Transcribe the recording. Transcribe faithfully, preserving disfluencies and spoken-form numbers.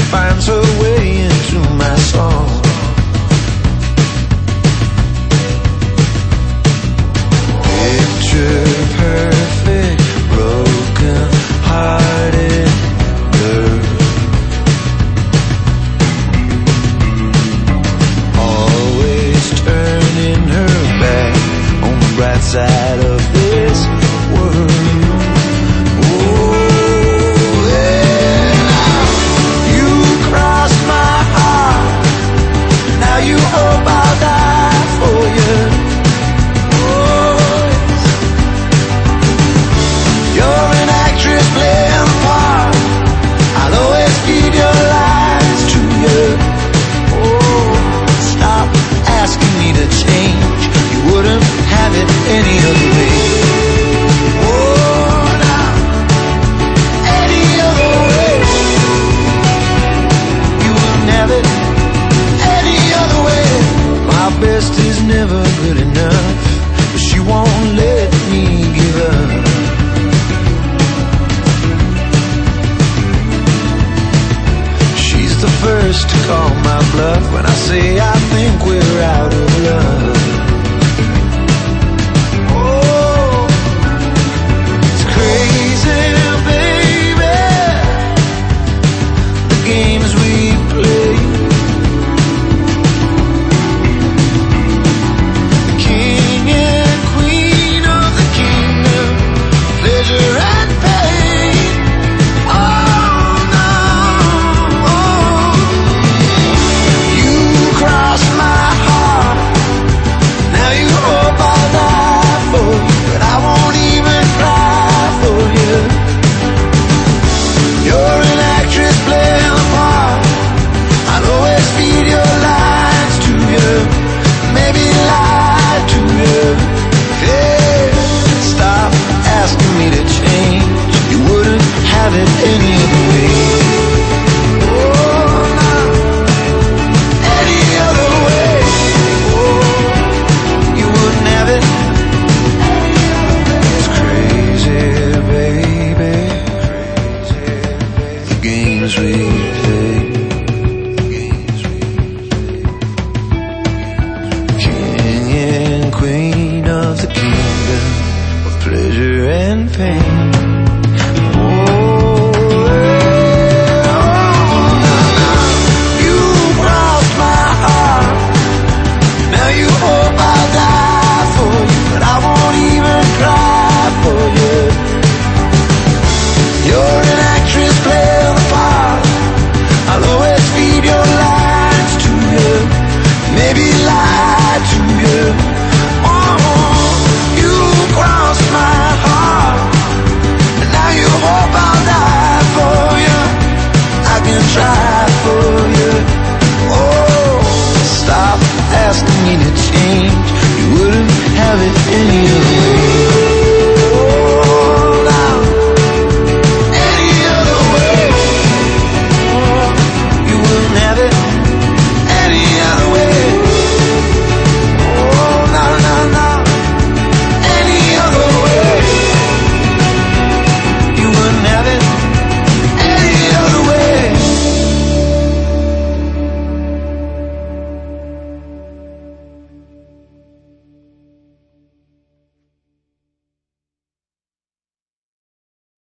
finds her way into my song. Picture perfect, broken hearted girl, always turning her back on the bright side of this world. You hope I'll die for you. Oh, you're an actress playing a part. I'll always feed your lies to you. Oh, stop asking me to change. You wouldn't have it any other way. Oh, now, any other way. You wouldn't have it. My best is never good enough, but she won't let me give up. She's the first to call my bluff when I say I think we're out of love. Oh, it's crazy, baby, the games we play. Asking me to change, you wouldn't have it any other way.